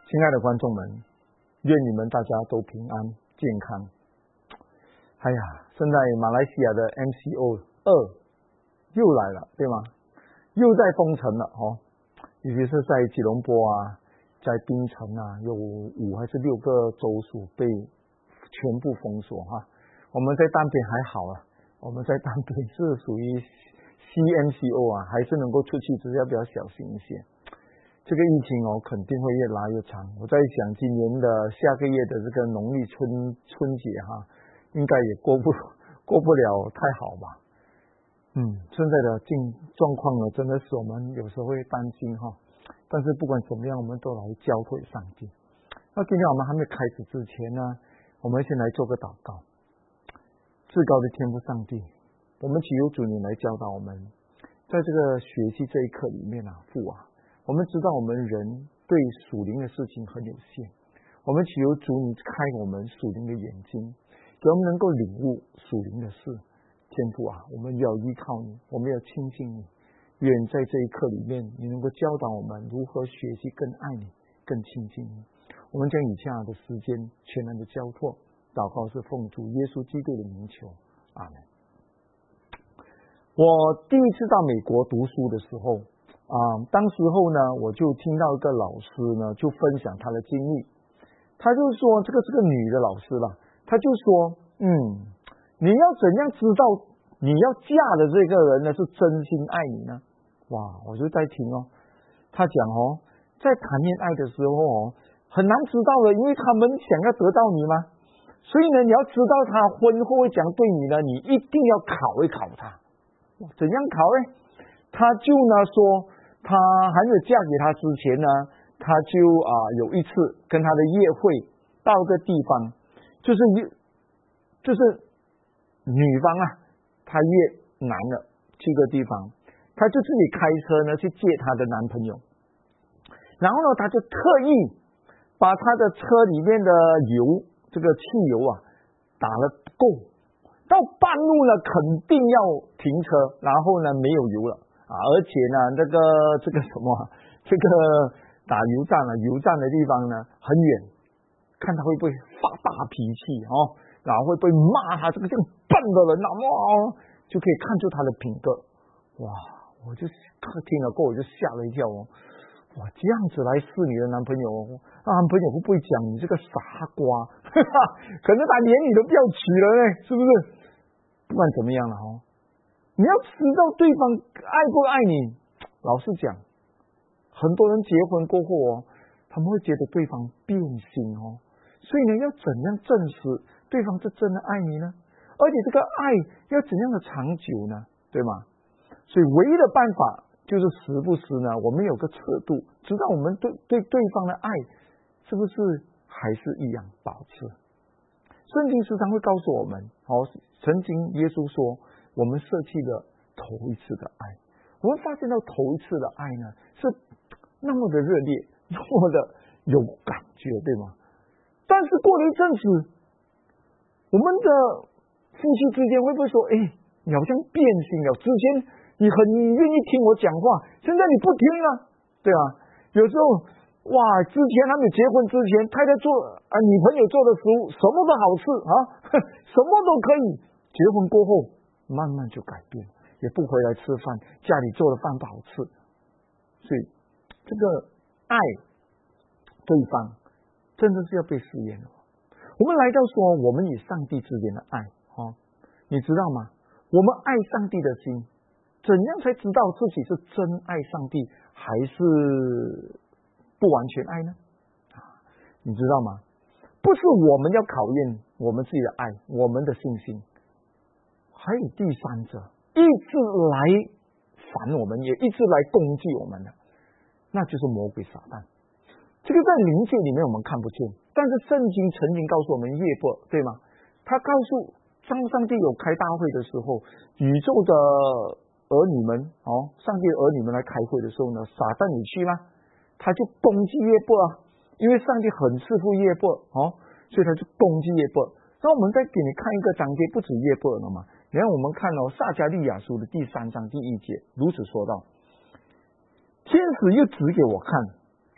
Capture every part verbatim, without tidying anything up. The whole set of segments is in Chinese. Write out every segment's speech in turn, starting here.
亲爱的观众们，愿你们大家都平安健康。哎呀，现在马来西亚的 M C O 二又来了，对吗？又在封城了哦，尤其是在吉隆坡啊，在槟城啊，有五还是六个州属被全部封锁哈。我们在单边还好啊，我们在单边是属于 C M C O 啊，还是能够出去，只是要比较小心一些。这个疫情哦，肯定会越拉越长。我在想，今年的下个月的这个农历春春节哈，应该也过不过不了太好吧？嗯，现在的境状况呢，真的是我们有时候会担心哈。但是不管怎么样，我们都来交托上帝。那今天我们还没开始之前呢，我们先来做个祷告。至高的天父上帝，我们祈求主你来教导我们，在这个学习这一课里面啊，父啊。我们知道我们人对属灵的事情很有限，我们祈求主你开我们属灵的眼睛，给我们能够领悟属灵的事。天父啊，我们要依靠你，我们要亲近你。愿在这一课里面，你能够教导我们如何学习更爱你，更亲近你。我们将以下的时间全然的交托，祷告是奉主耶稣基督的名求，阿们。我第一次到美国读书的时候。啊、嗯，当时候呢，我就听到一个老师呢，就分享他的经历。他就说，这个是个女的老师了，他就说，嗯，你要怎样知道你要嫁的这个人呢是真心爱你呢？哇，我就在听哦。他讲哦，在谈恋爱的时候哦，很难知道的，因为他们想要得到你嘛，所以呢，你要知道他婚后会讲对你呢，你一定要考一考他。怎样考呢？他就呢说。他还没有嫁给他之前呢，他就啊、呃、有一次跟他的约会到个地方，就是就是女方啊，她约男的去个地方，他就自己开车呢去接他的男朋友，然后呢，他就特意把他的车里面的油这个汽油啊打了不够，到半路呢肯定要停车，然后呢没有油了。啊，而且呢，这个这个什么，这个打油站啊，油站的地方呢很远，看他会不会发大脾气哦，然后会不会骂他这个这个笨的人啊，哇，就可以看出他的品格。哇，我就听了过后我就吓了一跳哦，哇，这样子来试你的男朋友，那男朋友会不会讲你这个傻瓜？可能他连你都不要娶了呢，是不是？不管怎么样了哦。你要知道对方爱不爱你，老实讲，很多人结婚过后哦，他们会觉得对方变心哦，所以呢，要怎样证实对方是真的爱你呢？而且这个爱要怎样的长久呢？对吗？所以唯一的办法就是时不时呢，我们有个尺度，知道我们对对对方的爱是不是还是一样保持。圣经时常会告诉我们，哦，曾经耶稣说。我们舍弃了头一次的爱，我们发现到头一次的爱呢是那么的热烈，那么的有感觉，对吗？但是过了一阵子，我们的夫妻之间会不会说，哎，你好像变心了？之前你很愿意听我讲话，现在你不听了，对吧？有时候，哇，之前还没结婚之前，太太做啊女朋友做的食物什么都好吃啊，什么都可以，结婚过后。慢慢就改变，也不回来吃饭，家里做的饭不好吃，所以这个爱对方真的是要被试验的。我们来到说，我们与上帝之间的爱，哦，你知道吗？我们爱上帝的心，怎样才知道自己是真爱上帝，还是不完全爱呢？啊，你知道吗？不是我们要考验我们自己的爱，我们的信心。还有第三者一直来烦我们，也一直来攻击我们的，那就是魔鬼撒旦。这个在灵界里面我们看不见，但是圣经曾经告诉我们约伯，对吗？他告诉当上帝有开大会的时候，宇宙的儿女们哦，上帝的儿女们来开会的时候呢，撒旦你去吗？他就攻击约伯啊，因为上帝很赐福约伯哦，所以他就攻击约伯。那我们再给你看一个章节，不止约伯了嘛。然后我们看哦，撒迦利亚书的第三章第一节，如此说道：天使又指给我看，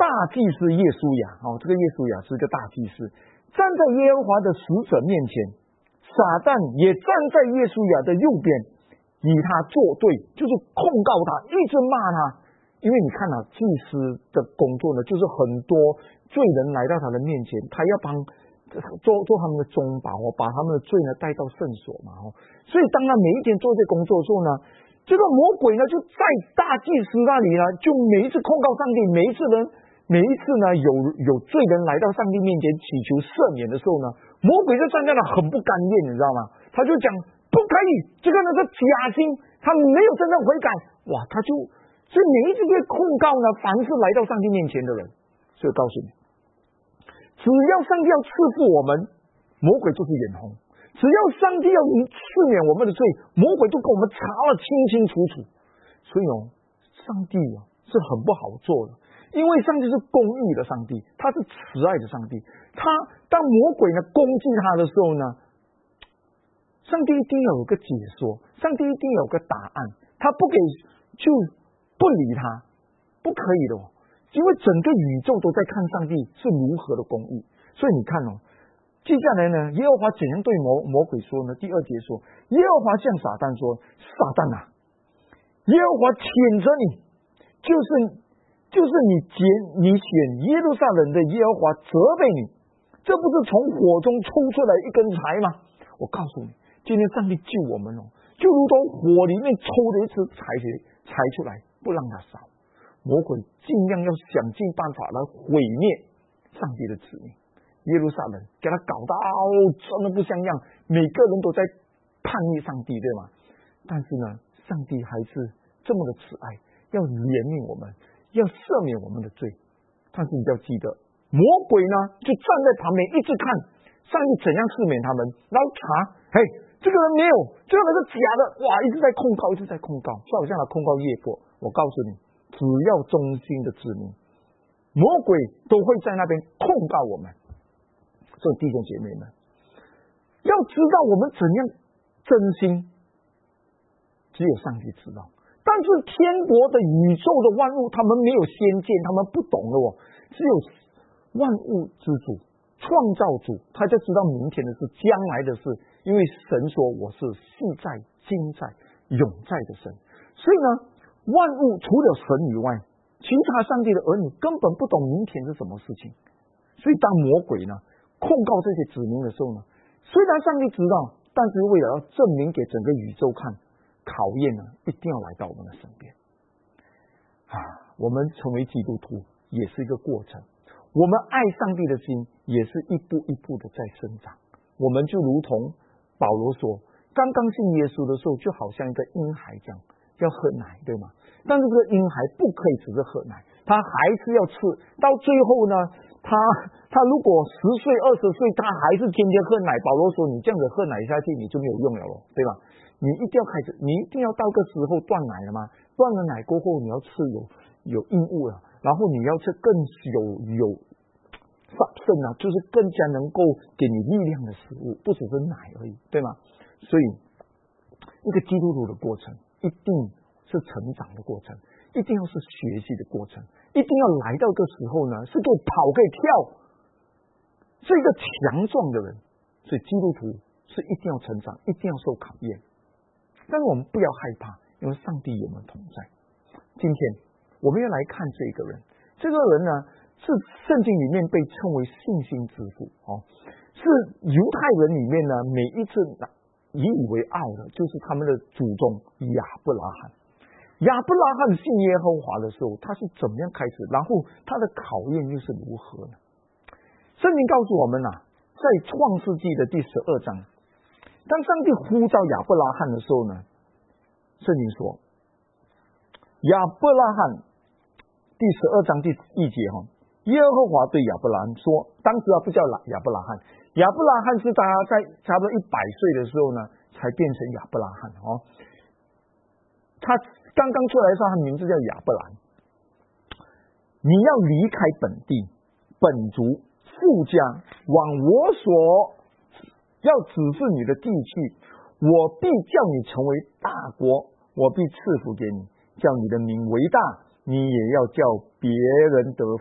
大祭司耶稣亚，哦，这个耶稣亚是个大祭司，站在耶和华的使者面前，撒旦也站在耶稣亚的右边，与他作对，就是控告他，一直骂他。因为你看啊，祭司的工作呢，就是很多罪人来到他的面前，他要帮做做他们的中保，把他们的罪呢带到圣所嘛。所以当他每一天做这工作的时候呢，这个魔鬼呢就在大祭司那里呢，就每一次控告上帝，每一次呢，每一次呢有有罪人来到上帝面前祈求赦免的时候呢，魔鬼就站在那很不甘愿，你知道吗？他就讲不可以，这个呢是假心，他没有真正悔改。哇，他就所以每一次被控告呢，凡是来到上帝面前的人，所以告诉你，只要上帝要赐福我们，魔鬼就是眼红；只要上帝要赦免我们的罪，魔鬼就跟我们查了清清楚楚。所以哦，上帝啊是很不好做的，因为上帝是公义的上帝，他是慈爱的上帝。他当魔鬼呢攻击他的时候呢，上帝一定要有个解说，上帝一定要有个答案，他不给就不理他，不可以的哦，因为整个宇宙都在看上帝是如何的公义。所以你看哦，接下来呢，耶和华怎样对魔魔鬼说呢？第二节说，耶和华向撒旦说：“撒旦啊，耶和华谴责你，就是就是你拣你选耶路撒冷的耶和华责备你，这不是从火中抽出来一根柴吗？”我告诉你，今天上帝救我们哦，就如同火里面抽了一支柴柴出来，不让它烧。魔鬼尽量要想尽办法来毁灭上帝的子民，耶路撒冷给他搞到真的不像样，每个人都在叛逆上帝，对吗？但是呢，上帝还是这么的慈爱，要怜悯我们，要赦免我们的罪。但是你要记得，魔鬼呢就站在旁边一直看上帝怎样赦免他们，然后查，嘿，这个人没有，这个人是假的，哇，一直在控告，一直在控告，就好像他控告越过。我告诉你，只要忠心的子民，魔鬼都会在那边控告我们。所以弟兄姐妹们，要知道我们怎样真心，只有上帝知道。但是天国的宇宙的万物，他们没有先见，他们不懂的哦。只有万物之主、创造主，他就知道明天的事、将来的事。因为神说我是昔在、今在、永在的神。所以呢，万物除了神以外，其他上帝的儿女根本不懂明天是什么事情。所以当魔鬼呢控告这些子民的时候呢，虽然上帝知道，但是为了要证明给整个宇宙看，考验呢一定要来到我们的身边。啊，我们成为基督徒也是一个过程，我们爱上帝的心也是一步一步的在生长。我们就如同保罗说，刚刚信耶稣的时候，就好像一个婴孩这样，要喝奶，对吗？但是这个婴孩不可以只是喝奶，他还是要吃。到最后呢，他他如果十岁、二十岁，他还是天天喝奶。保罗说，你这样子喝奶下去，你就没有用了，对吧？你一定要开始，你一定要到个时候断奶了吗？断了奶过后，你要吃有有硬物了，然后你要吃更有有肾啊，就是更加能够给你力量的食物，不只是奶而已，对吗？所以一个基督徒的过程一定是成长的过程，一定要是学习的过程，一定要来到个时候呢，是可以跑可以跳，是一个强壮的人。所以基督徒是一定要成长，一定要受考验。但是我们不要害怕，因为上帝有我们同在。今天我们要来看这个人，这个人呢是圣经里面被称为信心之父，哦，是犹太人里面呢每一次引以为傲的，就是他们的祖宗亚伯拉罕。亚伯拉罕信耶和华的时候，他是怎么样开始？然后他的考验又是如何呢？圣经告诉我们啊，在创世纪的第十二章，当上帝呼召亚伯拉罕的时候呢，圣经说，亚伯拉罕第十二章第一节哈，耶和华对亚伯拉罕说，当时他不叫亚伯拉罕，亚伯拉罕是他在差不多一百岁的时候呢，才变成亚伯拉罕哦。他刚刚出来的时候，他名字叫亚伯兰。你要离开本地、本族、父家，往我所要指示你的地去，我必叫你成为大国，我必赐福给你，叫你的名为大，你也要叫别人得福。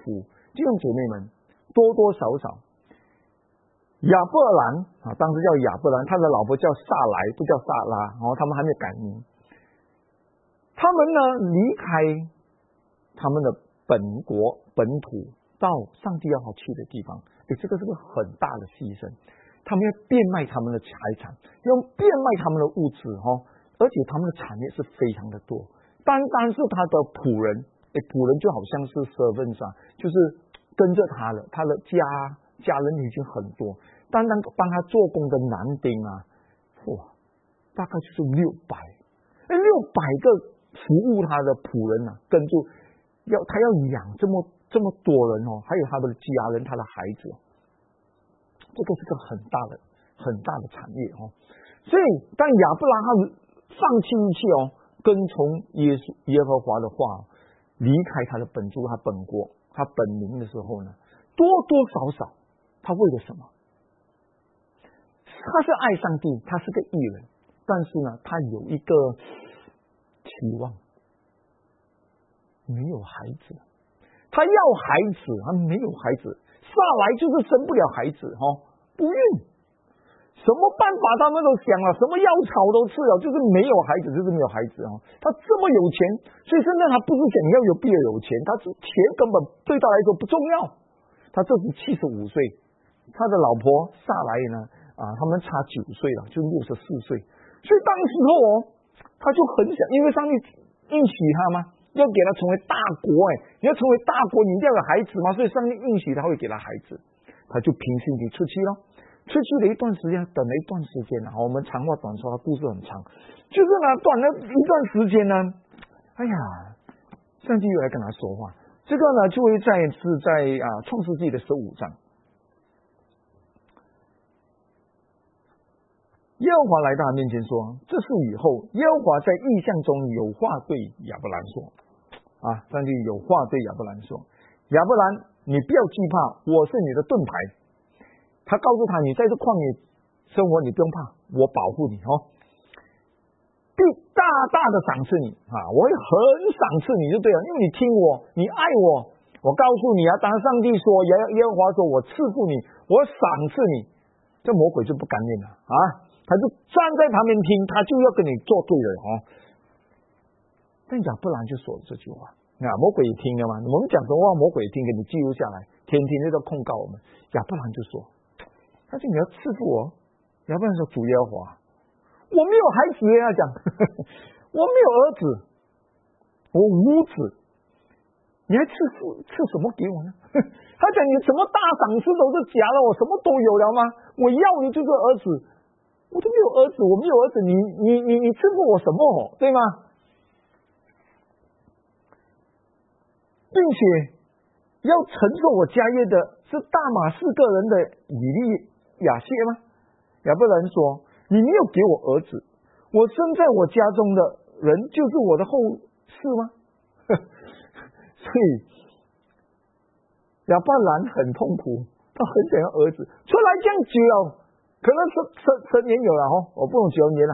弟兄姐妹们，多多少少，亚伯兰啊，当时叫亚伯兰，他的老婆叫撒莱，不叫撒拉，然后他们还没有改名。他们呢，离开他们的本国本土，到上帝要好去的地方，诶，这个是个很大的牺牲。他们要变卖他们的财产，要变卖他们的物质哦，而且他们的产业是非常的多。单单是他的仆人，诶，仆人就好像是 servants 啊，就是跟着他的，他的家家人已经很多。单单帮他做工的男丁啊，哇，大概就是六百，哎，六百个服务他的仆人啊，跟住要他要养这么这么多人哦，还有他的家人，他的孩子，这个是个很大的很大的产业哦。所以当亚伯拉罕放弃一切哦，跟从耶稣耶和华的话，离开他的本族、他本国、他本民的时候呢，多多少少他为了什么？他是爱上帝，他是个义人，但是呢，他有一个期望，没有孩子，他要孩子，他没有孩子，撒来就是生不了孩子哦，不孕，什么办法他们都想了，什么药草都吃了，就是没有孩子，就是没有孩子哦。他这么有钱，所以现在他不是想要有必要有钱，他是钱根本对他来说不重要。他这是七十五岁，他的老婆撒来呢？啊，他们差九岁了，就六十四岁，所以当时候哦，他就很想，因为上帝应许他嘛，要给他成为大国，哎，你要成为大国，你一定要有孩子嘛，所以上帝应许他会给他孩子，他就平心地出去了。出去了一段时间，等了一段时间了，我们长话短说，故事很长，就是呢，短了一段时间呢，哎呀，上帝又来跟他说话，这个呢，就会在是在啊创世纪的十五章。耶和华来到他面前说：“这是以后，耶和华在异象中有话对亚伯兰说，啊，上帝有话对亚伯兰说，亚伯兰，你不要惧怕，我是你的盾牌。他告诉他，你在这旷野生活，你不用怕，我保护你哦，必大大的赏赐你啊，我会很赏赐你就对了，因为你听我，你爱我，我告诉你啊，当上帝说，耶耶和华说，我赐福你，我赏赐你，这魔鬼就不甘愿了啊。”他就站在旁边听，他就要跟你作对了哦。但亚伯兰就说了这句话，那魔鬼也听了嘛。我们讲什么话，魔鬼也听，给你记录下来，天天都在控告我们。亚伯兰就说：“他说你要赐福我。”亚伯兰说：“主耶和华，我没有孩子。”他讲：“我没有儿子，我无子，你还赐福赐什么给我呢？”他讲：“你什么大赏赐都是假的，我什么都有了吗？我要的就是儿子。”我都没有儿子，我没有儿子，你你你你赐福我什么，对吗？并且要承受我家业的是大马士革人的以利亚谢吗？亚伯兰说：“你没有给我儿子，我生在我家中的人就是我的后世吗？”所以亚伯兰很痛苦，他很想要儿子，出来这样久。可能十十十年有了哦，我不懂九年了。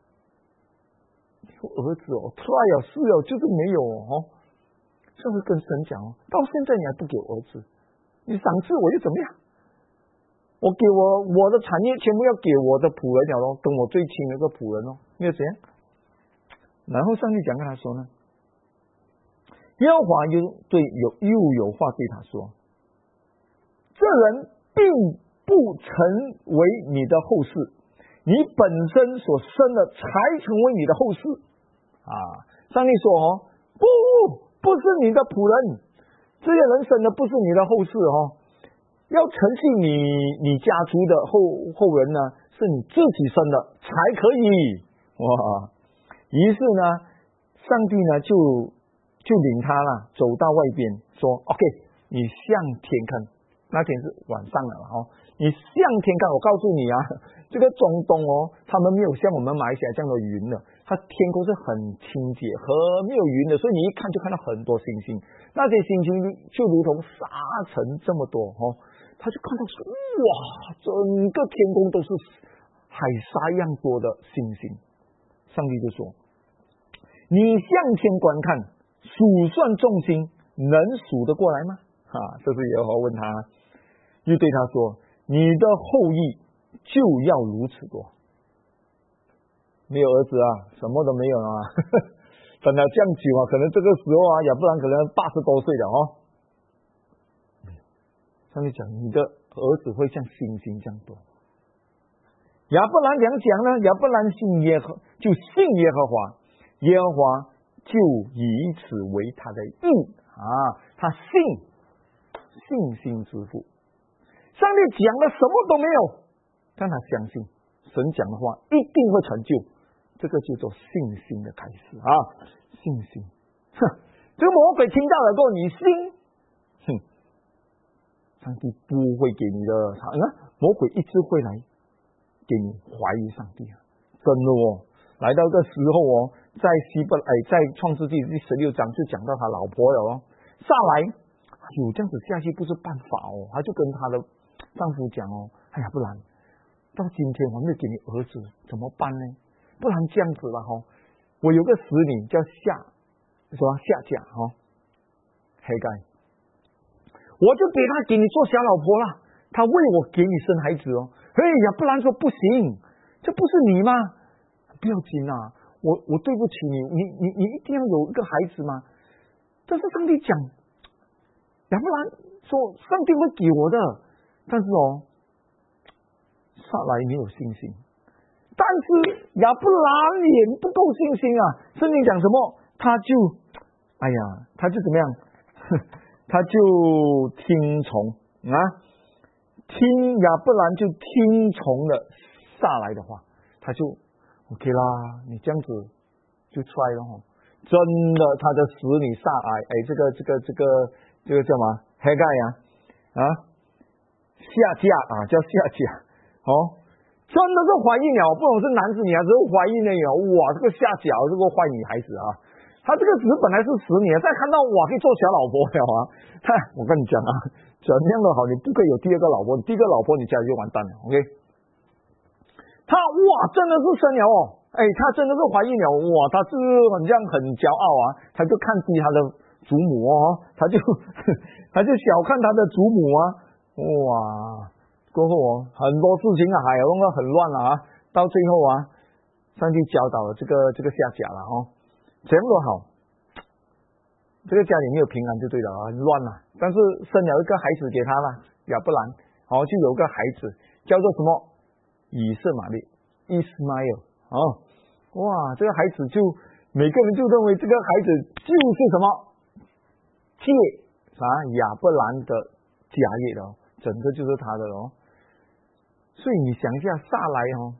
儿子哦 ，try 哦，是哦，就是没有哦。就会跟神讲哦，到现在你还不给我儿子，你赏赐我又怎么样？我给我我的产业全部要给我的仆人了咯，跟我最亲的一个仆人哦，你要怎样？然后上帝讲跟他说呢，耶和华又对有又有话对他说，这人并不成为你的后世，你本身所生的才成为你的后世啊！上帝说哦，不，不是你的仆人，这些人生的不是你的后世哦，要承继你你家族的后后人呢，是你自己生的才可以哇！于是呢，上帝呢就就领他了，走到外边说 ：“OK， 你向天看。”那天是晚上了哦。你向天看，我告诉你啊，这个中东哦，他们没有像我们马来西亚这样的云的，它天空是很清洁和没有云的，所以你一看就看到很多星星，那些星星就如同沙尘这么多哦，他就看到哇，整个天空都是海沙一样多的星星。上帝就说：“你向天观看，数算众星，能数得过来吗？” 啊，这是耶和华问他，又对他说：“你的后裔就要如此多。”没有儿子啊，什么都没有啊，等了这样久啊，可能这个时候啊，亚伯兰可能八十多岁了哦。上帝讲，你的儿子会像星星这样多。亚伯兰怎样讲呢？亚伯兰信耶和就信耶和华，耶和华就以此为他的义啊，他信信心之父。上帝讲了什么都没有，但他相信神讲的话一定会成就，这个叫做信心的开始啊！信心，哼，这个魔鬼听到了过后，你信，哼，上帝不会给你的，啊，魔鬼一直会来给你怀疑上帝啊！真的哦，来到这时候哦，在希伯哎，在创世纪第十六章就讲到他老婆了哦，撒来，哎呦，这样子下去不是办法哦，他就跟他的丈夫讲哦，哎呀，不然到今天我没有给你儿子怎么办呢？不然这样子了哈、哦，我有个使女叫夏，什么夏甲哈，黑盖，我就给他给你做小老婆了，他为我给你生孩子哦。哎呀，不然说不行，这不是你吗？不要紧啊，我我对不起你，你你你一定要有一个孩子吗？这是上帝讲，亚伯兰说上帝会给我的，但是哦，撒来没有信心。但是亚伯兰也不够信心啊！圣经讲什么？他就，哎呀，他就怎么样？他就听从啊，听亚伯兰就听从了撒来的话，他就 OK 啦。你这样子就出来了哈！真的，他的使女撒来，哎，这个这个这个这个叫什么？黑盖呀啊，下嫁啊，叫下嫁哦。真的是怀孕了，不懂是男子女孩子怀孕了有，哇，这个下脚这个坏女孩子啊，她这个只是本来是使女，再看到哇可以做小老婆了啊，她我跟你讲啊，怎样的好，你不可以有第二个老婆，第一个老婆你家里就完蛋了 ，OK？ 她哇真的是生了哦，哎，她真的是怀孕了，哇，她是很像很骄傲啊，她就看低她的祖母哦，她就她就小看她的祖母啊，哇。过后哦，很多事情啊，还有弄得很乱了啊。到最后啊，上帝教导了这个这个下甲了哦，怎样都好，这个家里没有平安就对了啊，乱了。但是生了一个孩子给他了，亚伯兰，哦，就有个孩子叫做什么以色玛利 Ismail 哦，哇，这个孩子就每个人就认为这个孩子就是什么借啥亚伯兰的家业的哦，整个就是他的哦。所以你想一下，撒来哦，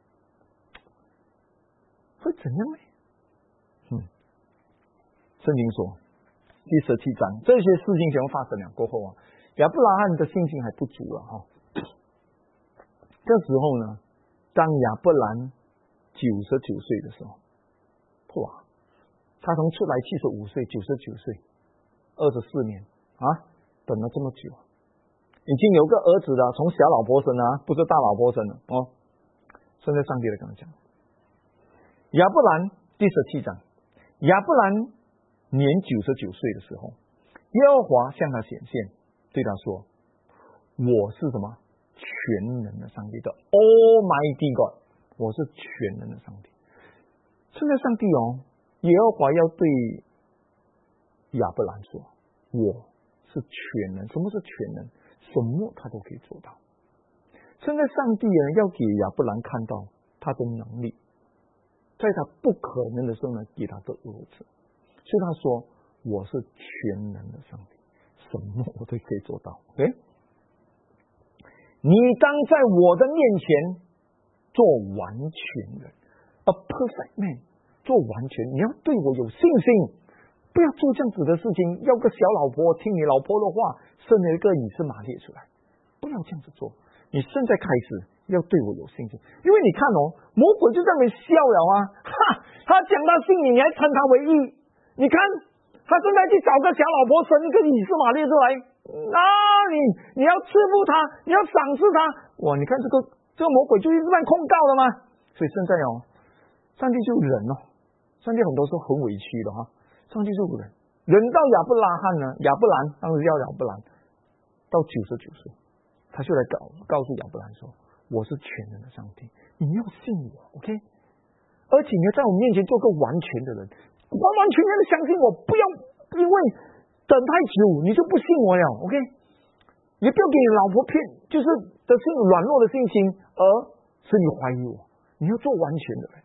会怎样呢？嗯，圣经说第十七章，这些事情全部发生了过后啊，亚伯拉罕的信心还不足了哈、哦。这时候呢，当亚伯兰九十九岁的时候，哇，他从出来七十五岁，九十九岁，二十四年啊，等了这么久。已经有个儿子了，从小老婆生啊，不是大老婆生了哦。现在上帝来跟他讲，亚伯兰第十七章，亚伯兰年九十九岁的时候，耶和华向他显现，对他说：“我是什么？全能的上帝的 Almighty God， 我是全能的上帝。”现在上帝哦，耶和华要对亚伯兰说：“我是全能。”什么是全能？什么他都可以做到。现在上帝呢要给亚伯兰看到他的能力，在他不可能的时候呢，给他的儿子。所以他说：“我是全能的上帝，什么我都可以做到。”哎，你当在我的面前做完全人 ，a perfect man， 做完全。你要对我有信心。不要做这样子的事情，要个小老婆听你老婆的话，生了一个以斯玛利出来，不要这样子做。你现在开始要对我有信心，因为你看哦，魔鬼就在那边笑了啊，哈，他讲到信你，你还称他为义，你看他现在去找个小老婆生一个以斯玛利出来，啊，你你要赐福他，你要赏赐他，哇，你看这个这个魔鬼就一直在控告了吗？所以现在哦，上帝就忍哦，上帝很多时候很委屈的哈。上帝就忍， 轮到亚伯拉罕呢，亚伯兰当时叫亚伯兰，到九十九岁，他就来告告诉亚伯兰说：“我是全能的上帝，你要信我 ，OK？ 而且你要在我面前做个完全的人，完完全全的相信我，不要因为等太久你就不信我了 ，OK？ 也不要给你老婆骗，就是的信软弱的信心，而使你怀疑我，你要做完全的人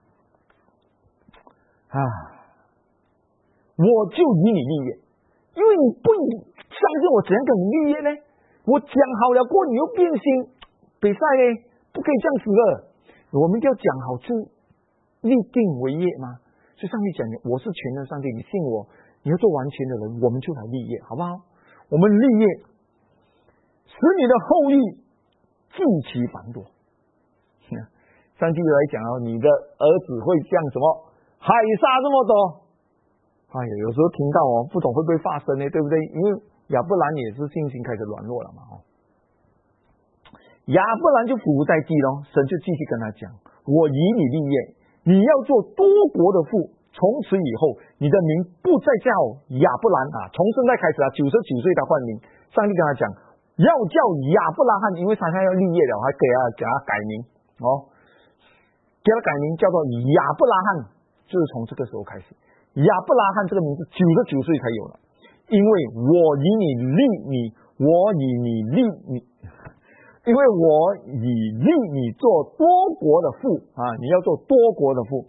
啊！我就以你立业，因为你不相信我，怎样跟你立业呢？我讲好了过，你又变心，比赛呢不可以这样子的，我们一定要讲好就立定为业嘛。所以上帝讲，我是全能上帝，你信我，你要做完全的人，我们就来立业，好不好？我们立业，使你的后裔极其繁多。上帝来讲哦，你的儿子会像什么海沙这么多。哎呀，有时候听到哦，不懂会不会发生呢？对不对？因为亚伯兰也是信心开始软弱了嘛，哦，亚伯兰就伏在地咯，神就继续跟他讲：我以你立业，你要做多国的父，从此以后，你的名不再叫亚伯兰啊，从现在开始啊，九十九岁他换名。上帝跟他讲，要叫亚伯拉罕，因为他现在要立业了，还给他给他改名哦，给他改名叫做亚伯拉罕，就是从这个时候开始。亚伯拉罕这个名字九十九岁才有了，因为我以你立你，我以你立你，因为我以立你做多国的父啊，你要做多国的父。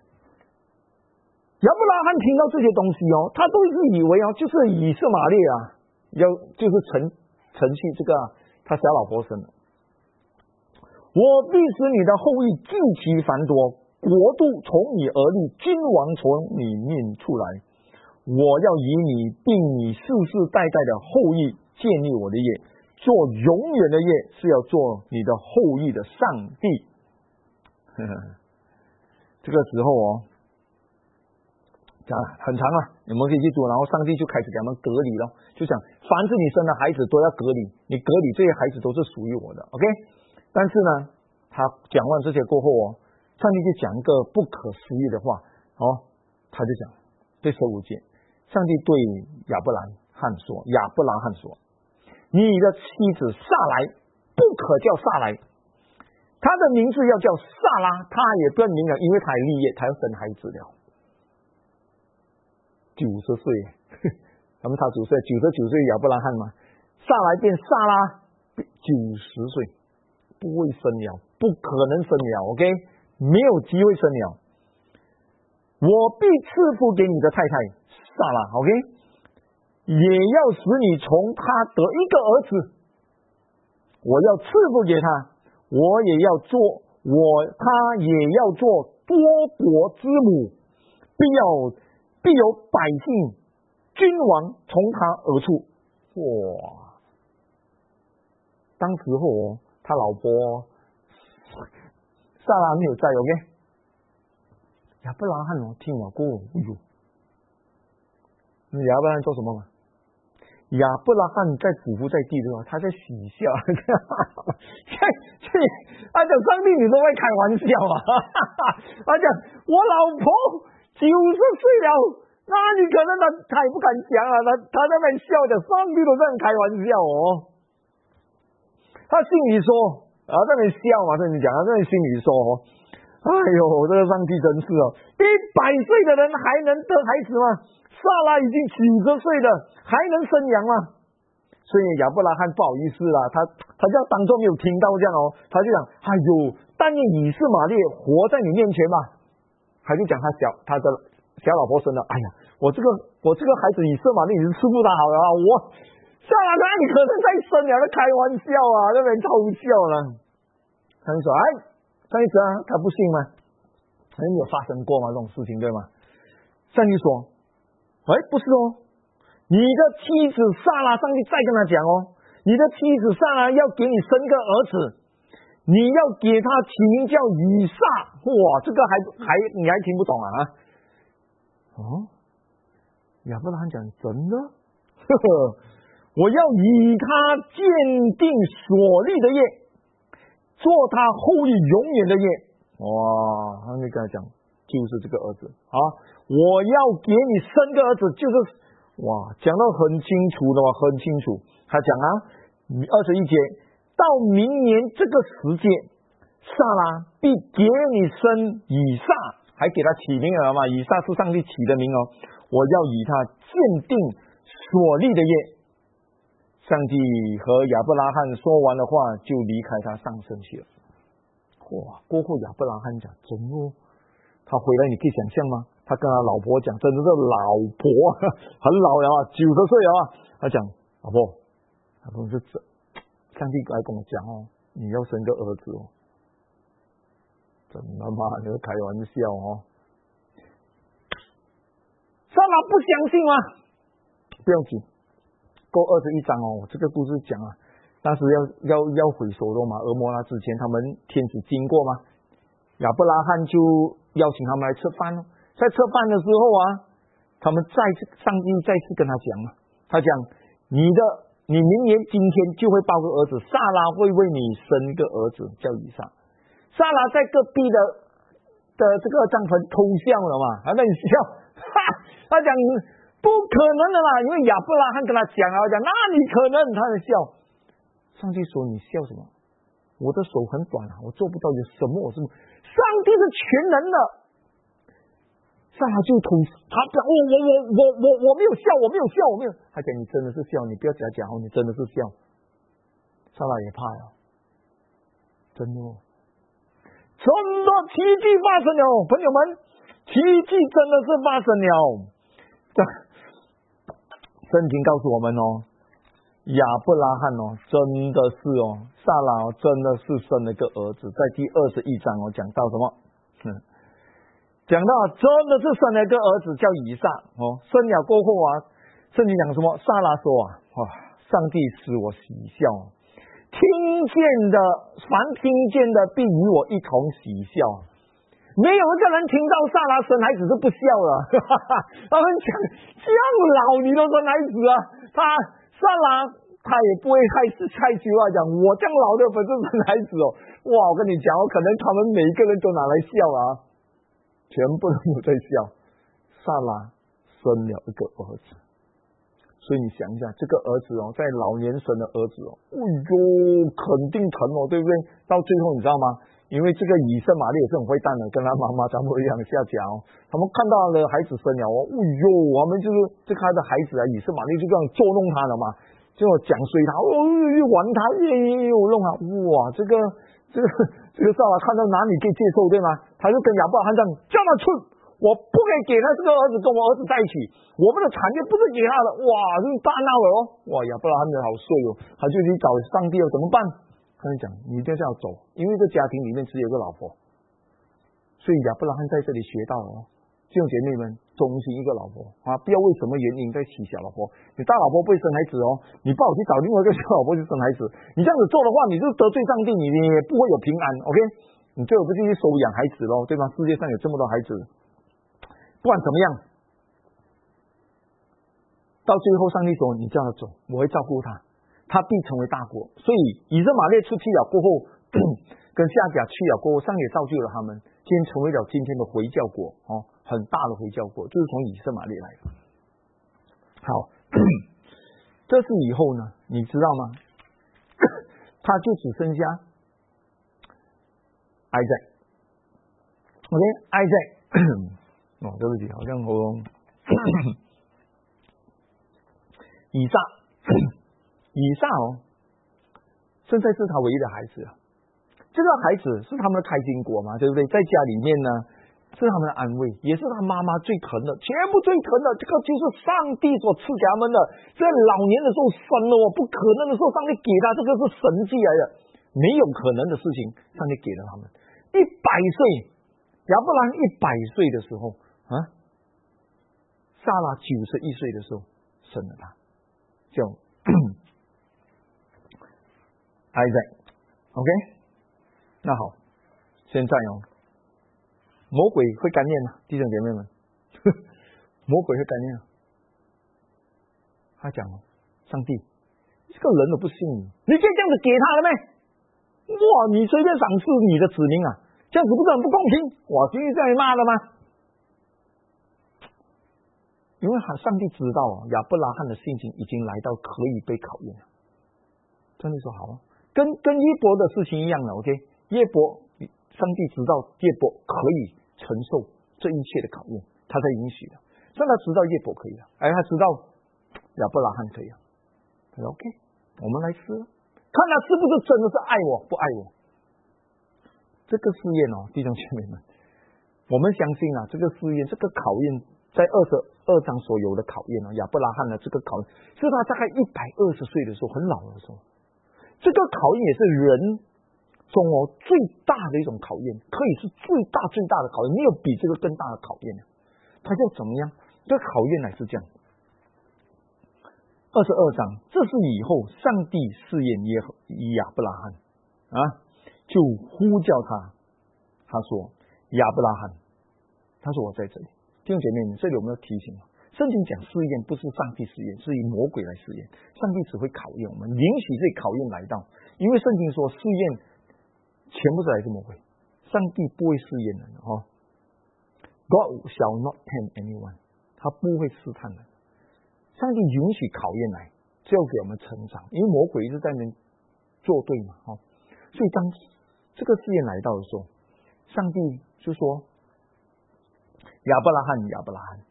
亚伯拉罕听到这些东西哦，他都是以为哦，就是以色玛利啊，要就是承承续这个他小老婆生的。我必使你的后裔极其繁多。国度从你而立，君王从你面出来。我要以你并你世世代代的后裔建立我的业，做永远的业，是要做你的后裔的上帝。呵呵，这个时候哦，啊，很长啊，你们可以记住。然后上帝就开始给他们隔离了，就讲凡是你生的孩子都要隔离，你隔离这些孩子都是属于我的 ，OK？ 但是呢，他讲完这些过后哦。上帝就讲一个不可思议的话哦，他就讲第十五节，上帝对亚伯兰罕说：“亚伯拉罕说，你的妻子撒来不可叫撒来，她的名字要叫撒拉，她也更名了，因为她立业，她要生孩子了。九十岁，咱们他九岁，九十九岁亚伯拉罕嘛，撒来变撒拉，九十岁不会生了，不可能生了 ，OK。”没有机会生了，我必赐福给你的太太撒拉 ，OK， 也要使你从他得一个儿子，我要赐福给他，我也要做我，他也要做多国之母，必要必有百姓君王从他而出。哇！当时候哦，他老婆撒拉没有在 ，OK？ 亚伯拉罕哦，听了过，哎呦，亚伯拉罕做什么嘛？亚伯拉罕在匍匐在地的话，他在喜笑，他讲上帝，你都在开玩笑啊！他讲我老婆九十岁了，那你可能他他也不敢讲啊，他他在那边笑的，上帝都在开玩笑哦。他心里说。啊，在那边笑嘛，在那边讲，在那心里说哦，哎呦，这个上帝真是哦，一百岁的人还能得孩子吗？撒拉已经九十岁了，还能生养吗？所以亚伯拉罕不好意思啦，他他就当作没有听到这样哦，他就讲，哎呦，但愿以斯玛利活在你面前嘛，他就讲他小他的小老婆生了，哎呀，我这个我这个孩子以斯玛利已经吃不大好了啊，我。撒拉他你可能在生了，在开玩笑啊，那边偷笑了。他就说：“哎，上帝说他不信吗？没有发生过吗？这种事情对吗？”上帝说：“哎，不是哦，你的妻子撒拉，上帝再跟他讲哦，你的妻子撒拉要给你生个儿子，你要给他起名叫以撒。哇，这个还还你还听不懂啊？哦，亚伯拉罕讲真的，呵呵。”我要以他坚定所立的业，做他后裔永远的业。哇！他就跟他讲， 就是这个儿子啊！我要给你生个儿子，就是哇，讲得很清楚的嘛，很清楚。他讲啊，二十一节，到明年这个时节，撒拉必给你生以撒，还给他起名了嘛？以撒是上帝起的名哦。我要以他鉴定所立的约。上帝和亚伯拉罕说完的话，就离开他上升去了。哇！过后亚伯拉罕讲，真哦，他回来你可以想象吗？他跟他老婆讲，真的是老婆，很老了啊，九十岁了啊。他讲，老婆，老婆是这，上帝来跟我讲哦，你要生个儿子哦。真的吗？你在开玩笑哦。撒拉不相信吗？不用紧。过二十一章哦，这个故事讲啊，当时要要要回所罗马俄摩拉之前，他们天使经过嘛，亚伯拉罕就邀请他们来吃饭哦。在吃饭的时候啊，他们再次上帝再次跟他讲嘛，他讲你的你明年今天就会抱个儿子，撒拉会为你生一个儿子叫以撒。撒拉在隔壁的的这个帐篷偷笑了嘛，还在笑，哈，他讲。不可能的啦，因为亚伯拉罕跟他讲啊，讲那你可能，他在笑。上帝说你笑什么？我的手很短啊，我做不到有什么我是上帝是全能的。撒拉就吐，他讲我我我我我我没有笑，我没有笑，我没有。他讲你真的是笑，你不要假讲哦，你真的是笑。撒拉也怕呀，真的哦，真的奇迹发生了，朋友们，奇迹真的是发生了。这圣经告诉我们哦，亚伯拉罕哦，真的是哦，撒拉哦，真的是生了个儿子，在第二十一章哦，讲到什么？嗯，讲到真的是生了个儿子叫以撒哦，生了过后啊，圣经讲什么？撒拉说啊，哇，上帝使我喜笑，听见的凡听见的必与我一同喜笑。没有一个人听到撒拉生孩子是不笑的，他们讲这样老你都生孩子啊，他撒拉他也不会害死害羞啊，讲我这样老的本是生孩子哦，哇，我跟你讲，我可能他们每一个人都拿来笑啊，全部人都在笑，撒拉生了一个儿子，所以你想一下，这个儿子哦，在老年生的儿子哦，哎呦，肯定疼哦，对不对？到最后你知道吗？因为这个以色玛利也是很会蛋的，跟他妈妈差不多一样下家哦。他们看到了孩子生了哦，哎呦，我们就是这他的孩子啊，以色玛利就这样捉弄他了嘛，就讲衰他，哦，又玩他，又又弄他，哇，这个这个这个撒拉看到哪里可以接受对吗？他就跟亚伯拉罕讲，这么蠢，我不可以给他这个儿子跟我儿子在一起，我们的产业不是给他的，哇，这大闹了哦，哇，亚伯拉罕好衰哦，他就去找上帝了，怎么办？他就讲，你一定要走，因为这家庭里面只有一个老婆，所以亚伯拉罕在这里学到了哦，弟兄姐妹们，忠心一个老婆啊，不要为什么原因在娶小老婆。你大老婆不会生孩子哦，你不好去找另外一个小老婆去生孩子，你这样子做的话，你就得罪上帝，你也不会有平安。OK， 你最后不是去收养孩子咯，对吗？世界上有这么多孩子，不管怎么样，到最后上帝说，你叫他走，我会照顾他。他必成为大国，所以以色列出去了过后，跟夏甲去了过后，上帝也造就了他们，今天成为了今天的回教国哦，很大的回教国，就是从以色列来的。好，这是以后呢，你知道吗？他就只剩下哀在 ，OK， 哀在，哦，对不起，好像我以撒。以撒哦，现在是他唯一的孩子啊。这个孩子是他们的开心果嘛，对不对？在家里面呢，是他们的安慰，也是他妈妈最疼的，全部最疼的。这个就是上帝所赐给他们的。在老年的时候生了哦，不可能的时候，上帝给他，这个是神迹来的，没有可能的事情，上帝给了他们。一百岁，亚伯兰一百岁的时候啊，撒拉九十一岁的时候生了他，叫。Isaac OK， 那好，现在哦，魔鬼会干念吗？弟兄姐妹们，魔鬼会干念啊。他讲哦，上帝，这个人都不信你，你就这样子给他了没？哇，你随便赏赐你的子民啊，这样子不是很不公平？哇，今天这样骂了吗？ 因为上帝知道亚伯拉罕的信心已经来到可以被考验了。上帝说好啊，跟跟约伯的事情一样的 ，OK， 约伯上帝知道约伯可以承受这一切的考验，他才允许的。所以他知道约伯可以了，而他知道亚伯拉罕可以了。他说 OK， 我们来试，看他是不是真的是爱我，不爱我。这个试验哦，弟兄姐妹们，我们相信啊，这个试验，这个考验，在二十二章所有的考验啊，亚伯拉罕的这个考验，是他大概一百二十岁的时候，很老的时候。这个考验也是人中哦最大的一种考验，可以是最大最大的考验，没有比这个更大的考验。他要怎么样？这个考验乃是这样。二十二章，这是以后上帝试验耶和亚伯拉罕啊，就呼叫他，他说亚伯拉罕，他说我在这里。弟兄姐妹们，这里有没有提醒？圣经讲试验不是上帝试验，是以魔鬼来试验。上帝只会考验我们，允许这考验来到，因为圣经说试验全部是来自魔鬼，上帝不会试验人哦。God shall not tempt anyone， 他不会试探人。上帝允许考验来，就要给我们成长，因为魔鬼一直在那边作对嘛，哦，所以当这个试验来到的时候，上帝就说亚伯拉罕，亚伯拉罕。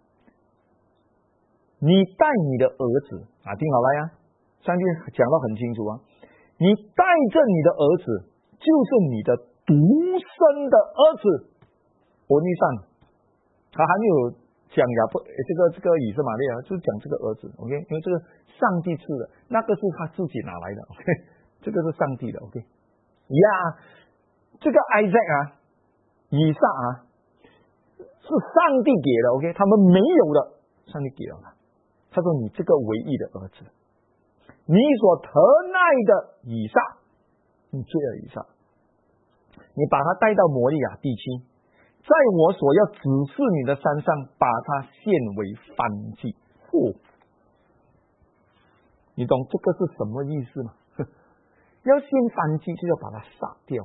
你带你的儿子啊，听好了呀！上帝讲到很清楚啊，你带着你的儿子，就是你的独生的儿子。伯尼上，他还没有讲亚伯这个这个以色列啊，就讲这个儿子 ，OK， 因为这个上帝赐的，那个是他自己拿来的 ，OK， 这个是上帝的 ，OK， 呀，这个 Isaac 啊，以撒啊，是上帝给的 ，OK， 他们没有的，上帝给了他。他说：“你这个唯一的儿子，你所疼爱的以撒，你罪了以撒，你把他带到摩利亚地区，在我所要指示你的山上，把他献为燔祭。”哦，你懂这个是什么意思吗？要献燔祭就要把它杀掉，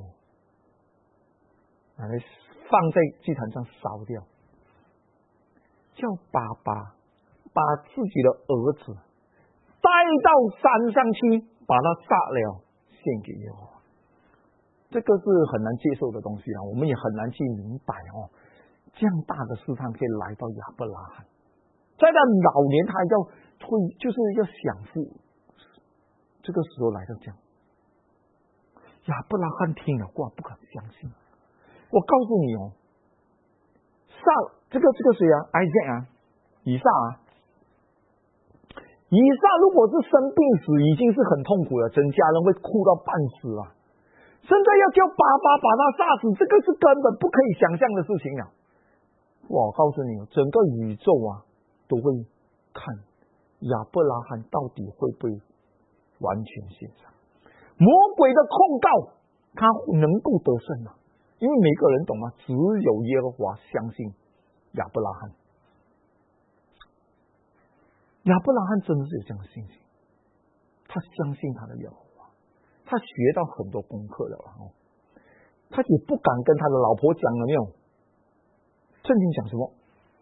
拿来放在祭坛上烧掉，叫爸爸把自己的儿子带到山上去，把他杀了，献给耶和华。这个是很难接受的东西啊，我们也很难去明白哦。这样大的试探可以来到亚伯拉罕，在他老年，他要会就是要享福，这个时候来到这样，亚伯拉罕听了话不敢相信。我告诉你哦，撒这个这个谁啊 ，Isaac 啊，以撒啊。以撒如果是生病死，已经是很痛苦了，整家人会哭到半死啊！现在要叫爸爸把他杀死，这个是根本不可以想象的事情啊！我告诉你，整个宇宙啊都会看亚伯拉罕到底会不会完全献上。魔鬼的控告，他能够得胜吗？因为每个人懂吗？只有耶和华相信亚伯拉罕。亚伯拉罕真的是有这样的信心，他相信他的耶和华，他学到很多功课的哦，他也不敢跟他的老婆讲了没有？圣经讲什么？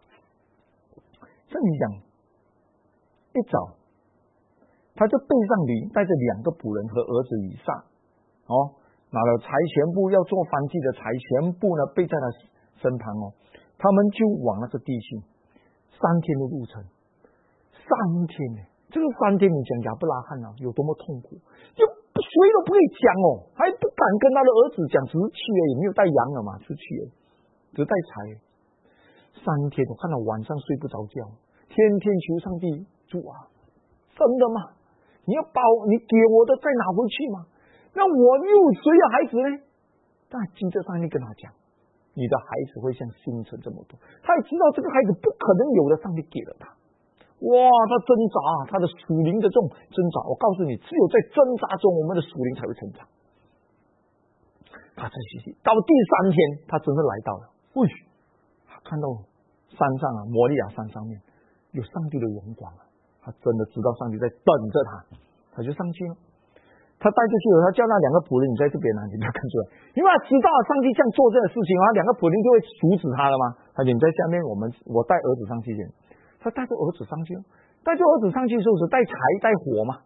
圣经讲一早，他就背上驴，带着两个仆人和儿子以撒，哦，拿了柴全部要做燔祭的柴全部呢背在他身旁哦，他们就往那个地去，三天的路程。三天呢？这个三天，你讲亚伯拉罕啊，有多么痛苦，就谁都不可以讲哦，还不敢跟他的儿子讲，只是去而已，没有带羊了嘛，只是去而已，只带柴。三天，我看到晚上睡不着觉，天天求上帝主啊，真的吗？你要把你给我的再拿回去吗？那我又谁的孩子呢？但记着上帝跟他讲，你的孩子会像星辰这么多，他也知道这个孩子不可能有的，上帝给了他。哇，他挣扎，他的属灵的这种挣扎，我告诉你，只有在挣扎中，我们的属灵才会成长。他在学习，到第三天，他真的来到了，喂，他看到山上啊，摩利亚山上面有上帝的荣光啊，他真的知道上帝在等着他，他就上去了。他带出去了，他叫那两个仆人，你在这边啊，你不要看出来，因为他知道上帝这样做这个事情啊，两个仆人就会阻止他了嘛。他说你在下面，我们我带儿子上去先。他他带着儿子上去，带着儿子上去的时候是带柴带火嘛。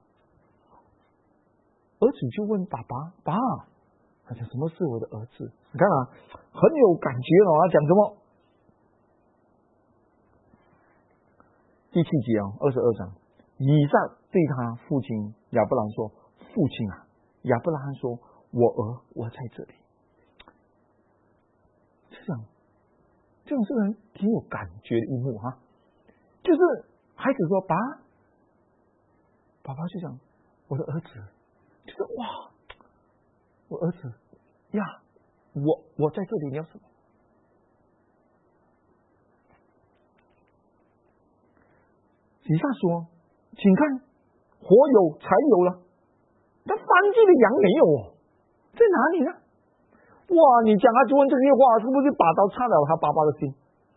儿子就问爸爸：“爸，他讲什么是我的儿子？”你看啊，很有感觉了啊，讲什么？第七节啊，二十二章，以撒对他父亲亚伯兰说：“父亲啊！”亚伯拉罕说：“我儿，我在这里。”这样，这种是人挺有感觉的一幕哈。就是孩子说：“爸，爸爸就讲我的儿子。”就是哇，我儿子呀，我我在这里，你要什么？以撒说：“请看，火有，柴有了，但燔祭的羊没有哦，在哪里呢？”哇，你讲他就问这些话，是不是把刀插了他爸爸的心？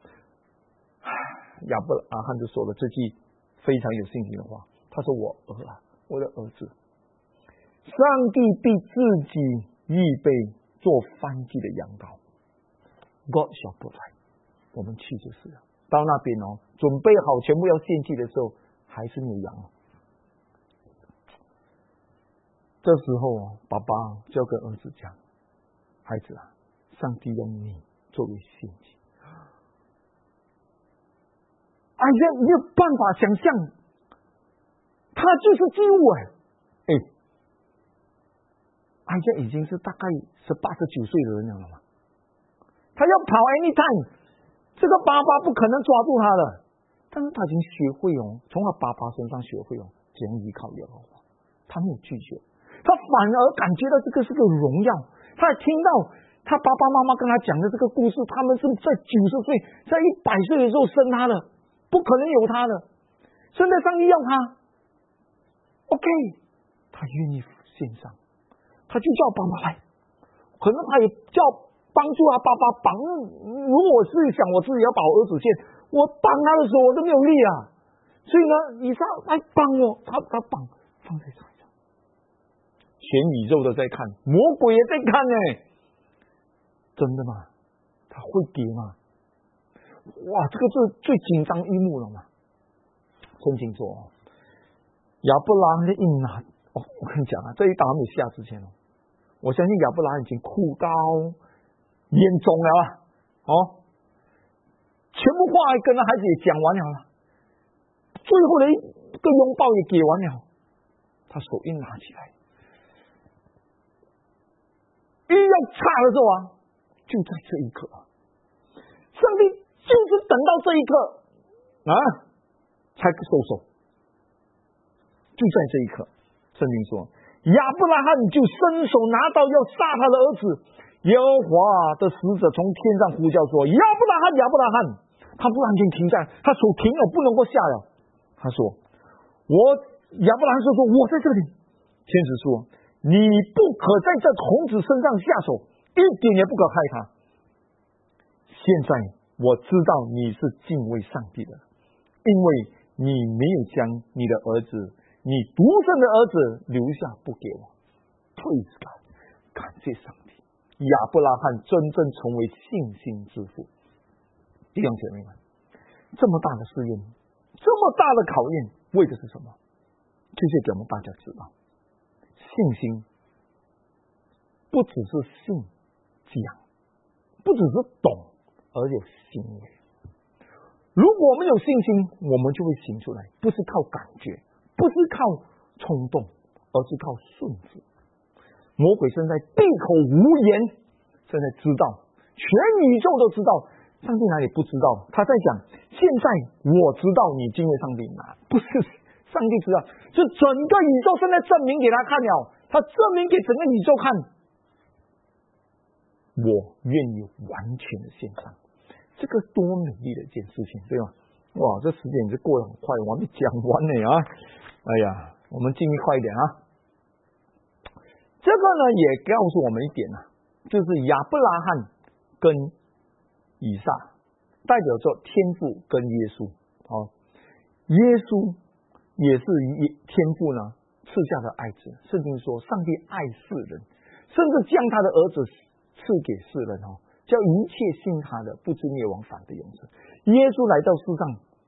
亚伯拉罕就说了这句非常有信心的话，他说：“我儿啊，我的儿子。”上帝必自己预备做燔祭的羊羔 ，God shall provide。我们去就是了。到那边哦，准备好全部要献祭的时候，还是牛羊。这时候哦，爸爸就要跟儿子讲：“孩子啊，上帝用你作为献祭。”哎呀，没有办法想象，他就是祭物哎，哎。艾佳已经是大概十八十九岁的人了嘛，他要跑 anytime， 这个爸爸不可能抓住他的，但是他已经学会哦，从他爸爸身上学会哦，怎样依靠耶和华，他没有拒绝，他反而感觉到这个是个荣耀，他还听到他爸爸妈妈跟他讲的这个故事，他们是在九十岁，在一百岁的时候生他的，不可能有他的，现在上帝要他 ，OK， 他愿意献上。他就叫爸爸来，可能他也叫帮助他爸爸绑。如果我是想我自己要把我儿子献，我绑他的时候我都没有力啊。所以呢，以撒来绑我，他他绑放在船上，全宇宙都在看，魔鬼也在看呢。真的吗？他会给吗？哇，这个是最紧张一幕了嘛。圣经说，亚伯拉罕的一拿，哦，我跟你讲啊，这一打没下之前哦。我相信亚伯拉罕已经哭到眼肿了啊！哦，全部话跟他孩子也讲完了了，最后的一个拥抱也给完了，他手一拿起来，一要插的时候啊，就在这一刻啊，上帝就是等到这一刻啊，才收手，就在这一刻，圣经说。亚伯拉罕就伸手拿刀要杀他的儿子，耶和华的使者从天上呼叫说：“亚伯拉罕，亚伯拉罕！”他突然间停下，他手停了，不能够下了。他说：“我亚伯拉罕说说，我在这里。”天使说：“你不可在这童子身上下手，一点也不可害他。现在我知道你是敬畏上帝的，因为你没有将你的儿子。”你独生的儿子留下不给我 ，Praise God， 感谢上帝。亚伯拉罕真正成为信心之父。弟兄姐妹们，这么大的试验，这么大的考验，为的是什么？就是给我们大家知道，信心不只是信讲，不只是懂，而有行为。如果我们有信心，我们就会行出来，不是靠感觉。不是靠冲动，而是靠顺服。魔鬼现在闭口无言，现在知道，全宇宙都知道，上帝哪里不知道？他在讲，现在我知道你敬畏上帝哪，不是上帝知道，是整个宇宙现在证明给他看了，他证明给整个宇宙看，我愿意完全的献上，这个多美丽的一件事情，对吧？哇，这时间也是过得很快，我还没讲完呢啊！哎呀，我们尽力快一点啊！这个呢，也告诉我们一点啊，就是亚伯拉罕跟以撒代表着天父跟耶稣啊，耶稣也是天父呢赐下的爱子。圣经说，上帝爱世人，甚至将他的儿子赐给世人哦，叫一切信他的不至灭亡，反得永生。耶稣来到世上，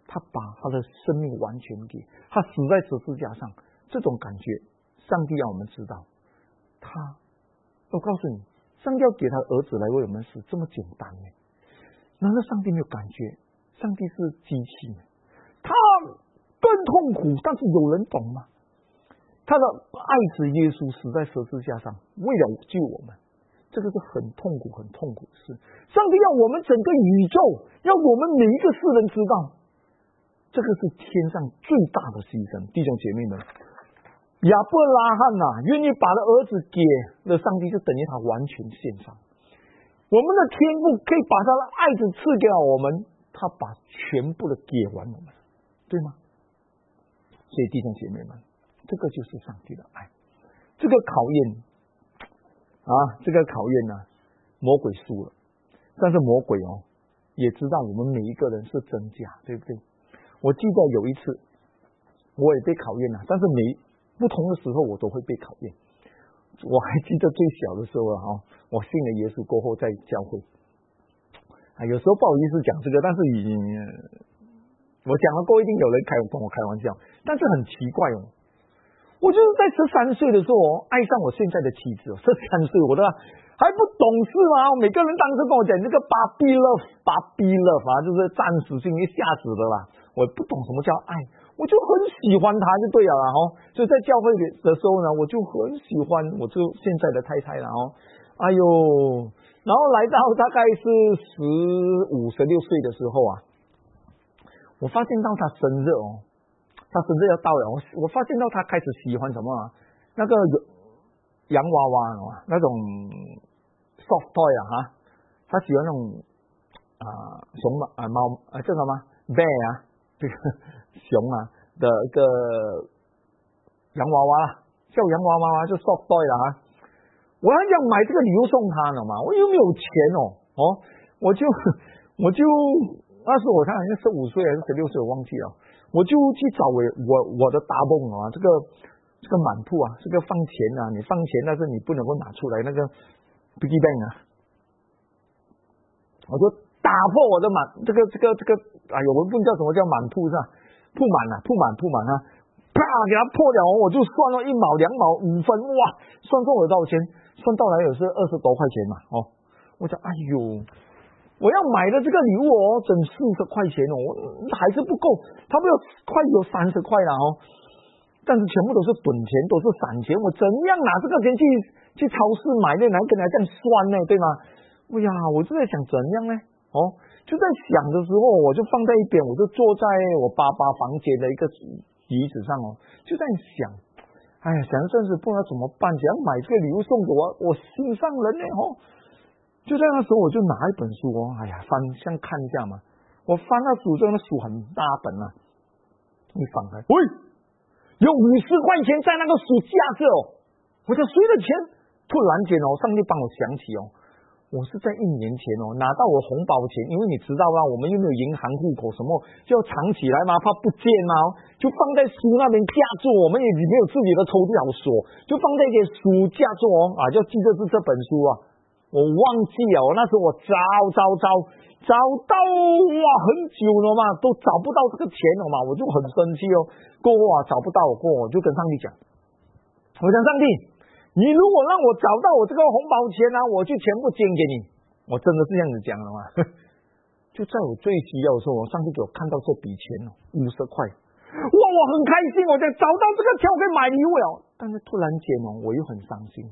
他把他的生命完全给他，死在十字架上，这种感觉，上帝让我们知道，他，我告诉你，上帝要给他儿子来为我们死，这么简单呢？难道上帝没有感觉？上帝是机器呢？他更痛苦，但是有人懂吗？他的爱子耶稣死在十字架上，为了救我们，这个是很痛苦、很痛苦的事。上帝要我们整个宇宙，要我们每一个世人知道，这个是天上最大的牺牲。弟兄姐妹们，亚伯拉罕呐、啊，愿意把他儿子给了上帝，就等于他完全献上。我们的天父可以把他的爱子赐给了我们，他把全部的给完我们，对吗？所以弟兄姐妹们，这个就是上帝的爱。这个考验啊，这个考验呢、啊，魔鬼输了，但是魔鬼哦也知道我们每一个人是真假，对不对？我记得有一次我也被考验了，但是每不同的时候我都会被考验。我还记得最小的时候啊，我信了耶稣过后在教会啊，有时候不好意思讲这个，但是已经我讲了过，一定有人开跟我开玩笑，但是很奇怪哦。我就是在十三岁的时候爱上我现在的妻子，十三岁我的还不懂事嘛，每个人当时跟我讲这个芭比 love， 芭比 love 啊，就是暂时性一下子的啦，我不懂什么叫爱，我就很喜欢他就对了啦哦，所以在教会的时候呢，我就很喜欢我就现在的太太了哦，哎呦，然后来到大概是十五、十六岁的时候啊，我发现到他生日哦。他生日要到了，我我发现到他开始喜欢什么、啊、那个洋娃娃啊，那种 soft toy 啊哈，他喜欢那种啊熊啊猫啊叫什么 bear 啊，这个熊啊的一个洋娃娃啦，叫洋娃娃就 soft toy 啦哈。我很想买这个礼物送他了嘛，我又没有钱哦哦，我就我就那时候我看好像十五岁还是十六岁，我忘记了。我就去找我我我的大泵啊，这个这个满铺啊，这个放钱啊，你放钱，但是你不能够拿出来那个 piggy bank 啊，我就打破我的满这个这个这个，哎呦，我不知道叫什么叫满铺是吧？铺满了，铺满铺满啊，啪给它破了，我就算了一毛两毛五分，哇，算中我多少钱？算到来也是二十多块钱嘛，哦，我讲哎呦。我要买的这个礼物哦，整四十块钱哦，还是不够，差不多快有三十块了哦。但是全部都是本钱，都是散钱，我怎样拿这个钱去去超市买那哪跟人家这样算呢？对吗？哎呀，我就在想怎样呢？哦，就在想的时候，我就放在一边，我就坐在我爸爸房间的一个椅子上哦，就在想，哎呀，想真是不知道怎么办，想买这个礼物送给我我心上人呢哦。就在那时候，我就拿一本书哦，哎呀，翻像看一下嘛。我翻到书，这个书很大本啊，一翻开，喂，有五十块钱在那个书架着哦。我就随着钱，突然间哦，上帝帮我想起哦，我是在一年前哦拿到我红包钱，因为你知道啊，我们又没有银行户口什么，就要藏起来嘛，怕不见嘛，就放在书那边架住，我们也没有自己的抽屉好锁，就放在一些书架住哦，啊，就记得是这本书啊。我忘记了，我那时候我找找找找到哇很久了嘛，都找不到这个钱了嘛，我就很生气哦。过后啊找不到，过后我就跟上帝讲，我讲上帝，你如果让我找到我这个红包钱啊，我就全部捐给你。我真的是这样子讲了嘛。就在我最需要的时候，上帝给我看到这笔钱哦，五十块，哇，我很开心，我讲找到这个钱我可以买礼物了。但是突然间哦，我又很伤心。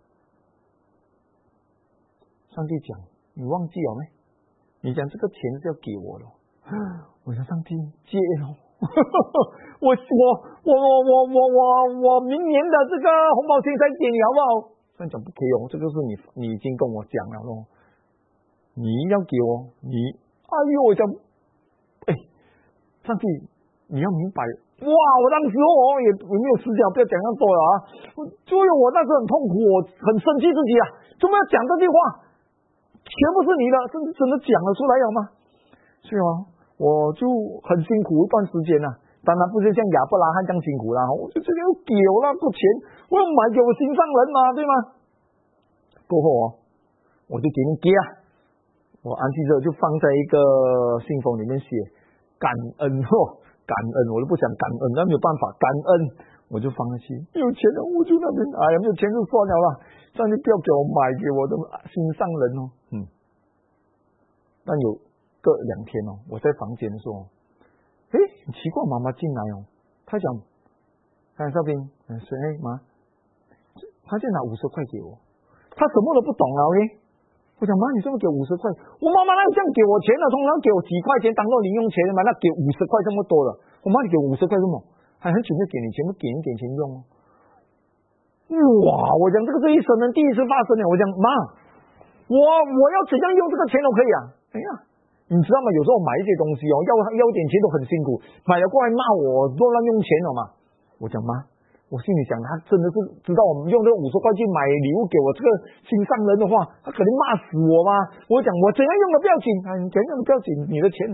上帝讲，你忘记了没？你讲这个钱是要给我了。我讲上帝借了。我我我我我我我明年的这个红包钱再给你好不好？上帝讲不可以哦，这个是你你已经跟我讲了咯，你要给我，你哎呦我讲，哎，上帝你要明白，哇！我当时哦也也没有思想，不要讲那么多了啊。就因为我那时候很痛苦，我很生气自己啊，怎么要讲这句话？全部是你的，甚至真的讲了出来了吗？是啊，我就很辛苦一段时间啊。当然不是像亚伯拉罕这样辛苦啦，我就这个要给了那个钱，我要买给我心上人嘛，对吗？过后哦，我就决定给啊，我安息着就放在一个信封里面写， 感恩哦，感恩，我都不想感恩，那没有办法，感恩我就放弃。有钱了我就那边，哎呀，没有钱就算了啦，上帝不要给我买给我的心上人哦，嗯。但有个两天哦，我在房间说，诶，很奇怪，妈妈进来哦，她讲，看这边，嗯，谁妈，她就拿五十块给我，她什么都不懂啊，喂。我讲妈，你这么给五十块，我妈妈那这样给我钱了，通常给我几块钱当做零用钱嘛，那给五十块这么多了，我妈你给我五十块什么？还很久没给你钱，不给你点钱用哦。哇，我讲这个是一生人第一次发生的，我讲妈，我我要怎样用这个钱都可以啊。哎呀，你知道吗？有时候买一些东西哦，要要点钱都很辛苦，买了过来骂我乱乱用钱了嘛。我讲妈。我心里想，他真的是知道我们用这五十块去买礼物给我这个心上人的话，他肯定骂死我嘛。我讲我怎样用的不要紧，啊，你怎样用的不要紧，你的钱嘛。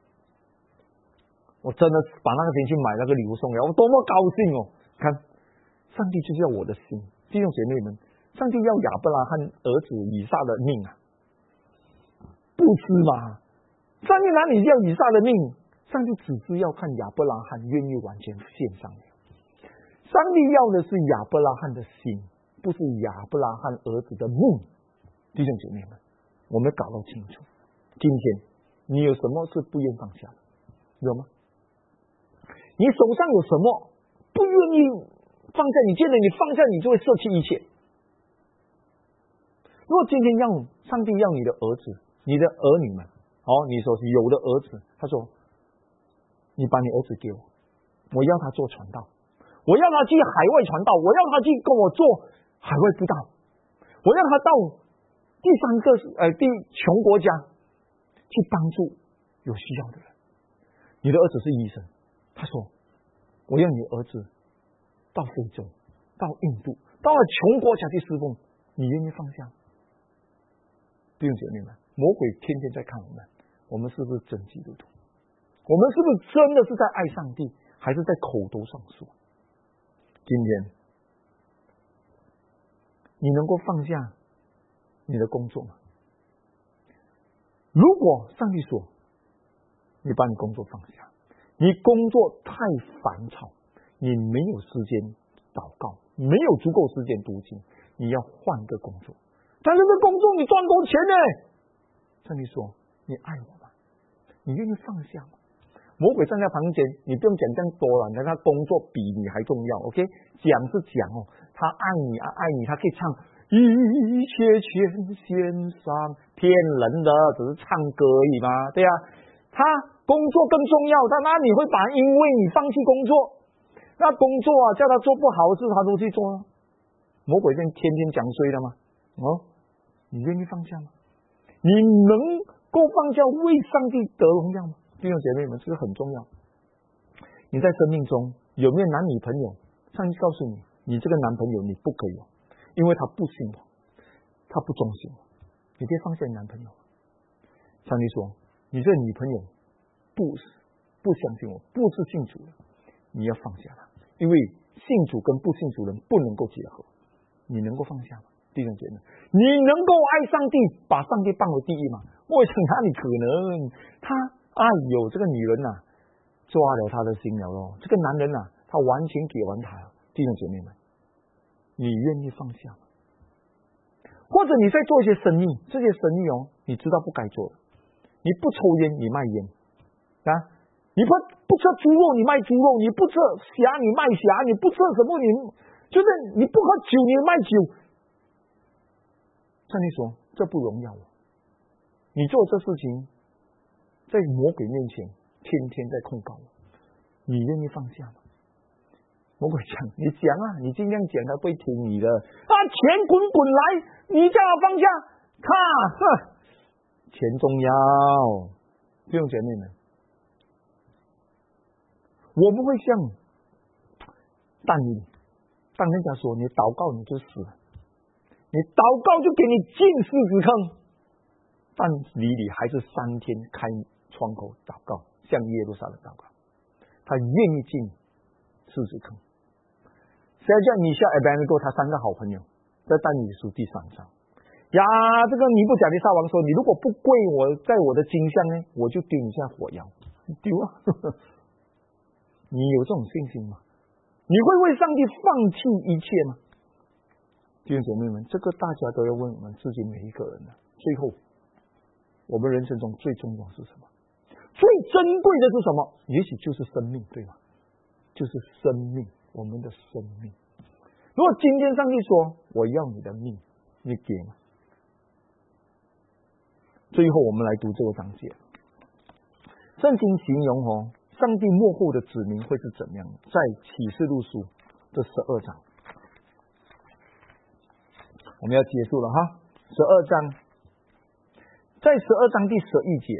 我真的把那个钱去买那个礼物送给我，多么高兴哦！看，上帝就是要我的心，弟兄姐妹们，上帝要亚伯拉罕儿子以撒的命啊，不是嘛？上帝哪里要以撒的命？上帝只是要看亚伯拉罕愿意完全献上的。上帝要的是亚伯拉罕的心，不是亚伯拉罕儿子的梦。弟兄姐妹们，我们搞到清楚。今天你有什么是不愿放下的？有吗？你手上有什么不愿意放下？你觉得你放下，你就会舍弃一切。如果今天让上帝要你的儿子、你的儿女们，哦，你说是有的儿子，他说：“你把你儿子给我，我要他做传道。”我要他去海外传道，我要他去跟我做海外布道，我要他到第三个呃第穷国家去帮助有需要的人。你的儿子是医生，他说我要你儿子到非洲、到印度、到了穷国家去侍奉，你愿意放下？弟兄姐妹们，魔鬼天天在看我们，我们是不是真基督徒？我们是不是真的是在爱上帝，还是在口头上说？今天你能够放下你的工作吗？如果上帝说你把你工作放下，你工作太烦躁，你没有时间祷告，没有足够时间读经，你要换个工作。但是这工作你赚够钱呢？上帝说你爱我吗？你愿意放下吗？魔鬼站在旁边，你不用讲这样多了，他工作比你还重要。OK， 讲是讲哦，他爱你啊，爱你，他可以唱一切全献上，骗人的，只是唱歌而已嘛，对呀、啊。他工作更重要，但那你会把因为你放弃工作，那工作啊叫他做不好的事，他都去做了。魔鬼天天讲衰的吗？哦，你愿意放下吗？你能够放下为上帝得荣耀吗？弟兄姐妹们，这个很重要。你在生命中有没有男女朋友？上帝告诉你，你这个男朋友你不可以有，因为他不信我，他不忠心我，你可以放下你男朋友。上帝说，你这女朋友不不相信我，不是信主的，你要放下他，因为信主跟不信主人不能够结合。你能够放下吗？弟兄姐妹，你能够爱上帝，把上帝放为第一吗？我想哪里可能？他哎呦，这个女人呐、啊，抓了他的心了咯。这个男人呐、啊，他完全给完他了。弟兄姐妹们，你愿意放下吗？或者你在做一些生意，这些生意哦，你知道不该做的，你不抽烟，你卖烟啊，你不不吃猪肉，你卖猪肉，你不吃虾，你卖虾，你不吃什么，你就是你不喝酒，你卖酒。上帝说，这不荣耀我。你做这事情，在魔鬼面前天天在控告我，你愿意放下吗？魔鬼讲，你讲啊，你尽量讲，他不会听你的啊！钱滚滚来，你叫他放下，看，哼，钱重要。弟兄姐妹们，我不会像但以理，当人家说你祷告你就死了，你祷告就给你进狮子坑。但以理还是三天开窗口祷告，向耶路撒冷祷告，他愿意进狮子坑。现在米夏、亚伯尼哥他三个好朋友，在但以理书第三章呀，这个尼布甲尼撒王说，你如果不跪我，在我的金像呢，我就丢你下火窑。 丢啊！你有这种信心吗？你会为上帝放弃一切吗？弟兄姐妹们，这个大家都要问我们自己每一个人的。最后，我们人生中最重要是什么？最珍贵的是什么？也许就是生命，对吗？就是生命，我们的生命。如果今天上帝说我要你的命，你给吗？最后我们来读这个章节，圣经形容哦，上帝末后的子民会是怎样的？在启示录书这十二章，我们要结束了哈。十二章，在十二章第十一节，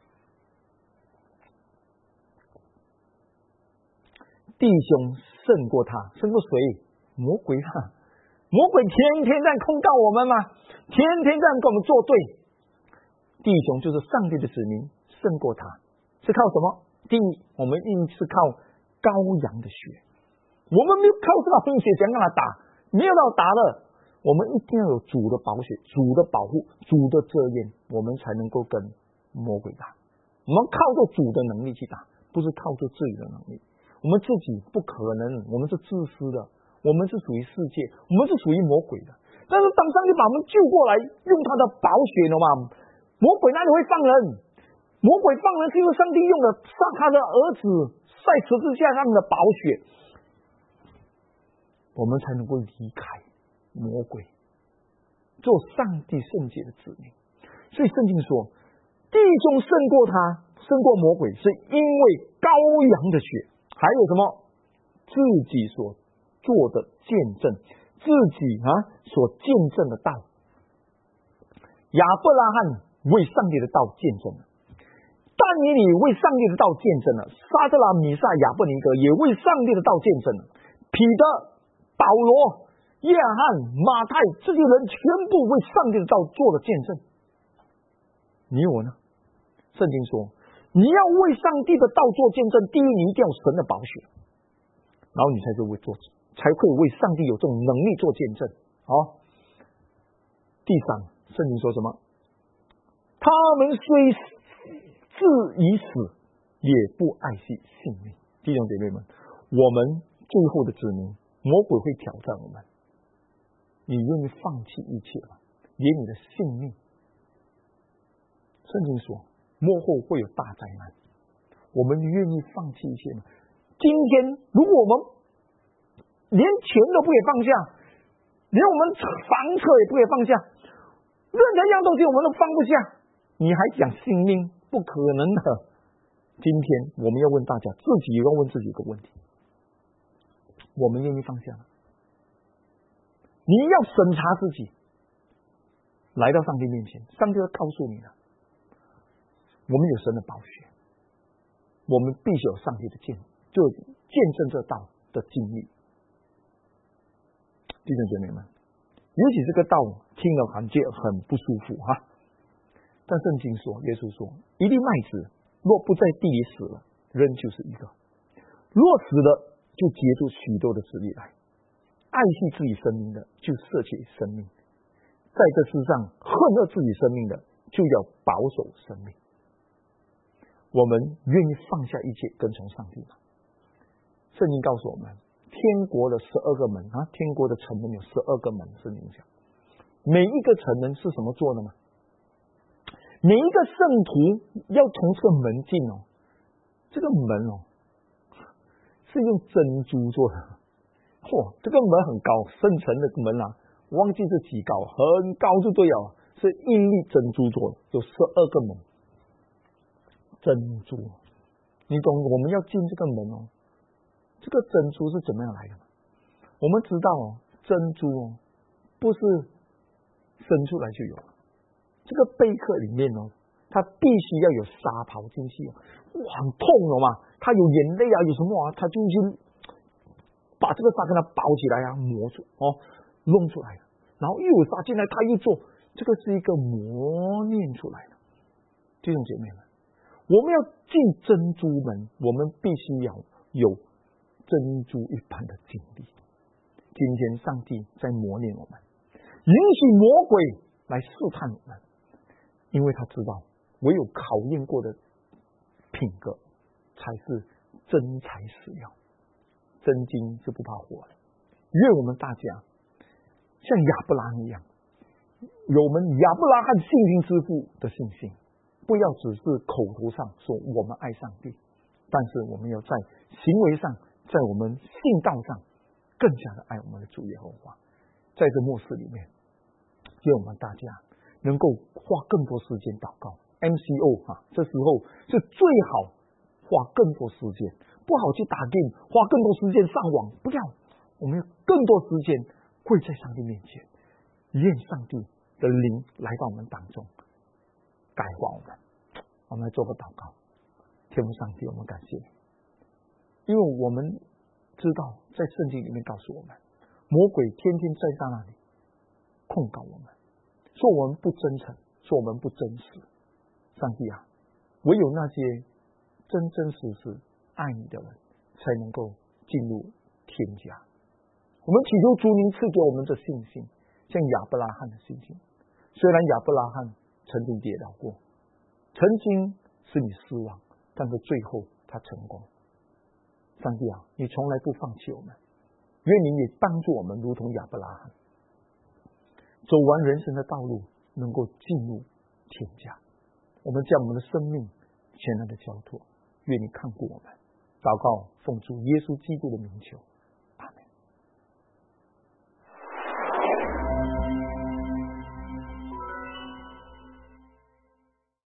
弟兄胜过他，胜过谁？魔鬼啊！魔鬼天天在控告我们嘛，天天在跟我们作对。弟兄就是上帝的子民，胜过他是靠什么？第一，我们一定是靠羔羊的血，我们没有靠这个红血想让他打，没有到打了，我们一定要有主的保血、主的保护、主的遮掩，我们才能够跟魔鬼打。我们靠着主的能力去打，不是靠着自己的能力。我们自己不可能，我们是自私的，我们是属于世界，我们是属于魔鬼的。但是当上帝把我们救过来，用他的宝血了嘛，魔鬼哪里会放人？魔鬼放人是因为上帝用了上他的儿子在十字架上的宝血，我们才能够离开魔鬼，做上帝圣洁的子民。所以圣经说，弟兄胜过他，胜过魔鬼，是因为羔羊的血，还有什么？自己所做的见证，自己啊所见证的道。亚伯拉罕为上帝的道见证了，但以理为上帝的道见证了，撒德拉、米撒、亚伯尼格也为上帝的道见证了，彼得、保罗、约翰、马太这些人全部为上帝的道做了见证。你我呢？圣经说，你要为上帝的道做见证，第一，你一定要神的宝血，然后你才会做，才会为上帝有这种能力做见证。好，第三，圣经说什么？他们虽自已死，也不爱惜性命。弟兄姐妹们，我们最后的子民，魔鬼会挑战我们，你愿意放弃一切吗？连你的性命？圣经说，末后会有大灾难，我们愿意放弃一切吗？今天如果我们连钱都不给放下，连我们房车也不给放下，任何一样东西我们都放不下，你还讲性命？不可能的。今天我们要问大家，自己也要问自己一个问题，我们愿意放下吗？你要审查自己，来到上帝面前，上帝要告诉你了，我们有神的宝血，我们必须有上帝的见，就见证这道的经历。弟兄姐妹们，尤其这个道听了感觉很不舒服哈，但圣经说，耶稣说，一粒麦子若不在地里死了，仍就是一个；若死了，就结出许多的子粒来。爱惜自己生命的，就舍弃生命；在这世上恨恶自己生命的，就要保守生命。我们愿意放下一切跟从上帝吗？圣经告诉我们，天国的十二个门啊，天国的城门有十二个门，圣经讲，每一个城门是什么做的吗？每一个圣徒要从这个门进哦，这个门哦是用珍珠做的，嚯、哦，这个门很高，圣城的门啊，忘记是几高，很高就对了，是硬粒珍珠做的，有十二个门，珍珠，你懂？我们要进这个门哦，这个珍珠是怎么样来的？我们知道哦，珍珠哦不是生出来就有了。这个贝壳里面哦，它必须要有沙跑进去，哇，很痛了嘛，它有眼泪啊，有什么啊，它就去把这个沙跟它包起来啊，磨出哦，弄出来，然后又有沙进来，它又做，这个是一个磨练出来的。弟兄姐妹们，我们要进珍珠门，我们必须要有珍珠一般的经历。今天上帝在磨练我们，允许魔鬼来试探我们，因为他知道唯有考验过的品格才是真材实料，真金是不怕火的。愿我们大家像亚伯拉罕一样，有我们亚伯拉罕信心之父的信心，不要只是口头上说我们爱上帝，但是我们要在行为上，在我们信道上更加的爱我们的主耶和华。在这末世里面，愿我们大家能够花更多时间祷告。 M C O 啊，这时候是最好花更多时间，不好去打电，花更多时间上网，不要，我们有更多时间跪在上帝面前，愿上帝的灵来到我们当中，改化我们。我们来做个祷告。天父上帝，我们感谢你，因为我们知道在圣经里面告诉我们，魔鬼天天在他那里控告我们，说我们不真诚，说我们不真实。上帝啊，唯有那些真真实实爱你的人才能够进入天家。我们祈求主您赐给我们这信心，像亚伯拉罕的信心。虽然亚伯拉罕曾经跌倒过，曾经使你失望，但是最后他成功。上帝啊，你从来不放弃我们，愿你也帮助我们如同亚伯拉罕走完人生的道路，能够进入天家。我们将我们的生命全然的交托，愿你看顾我们。祷告奉主耶稣基督的名求。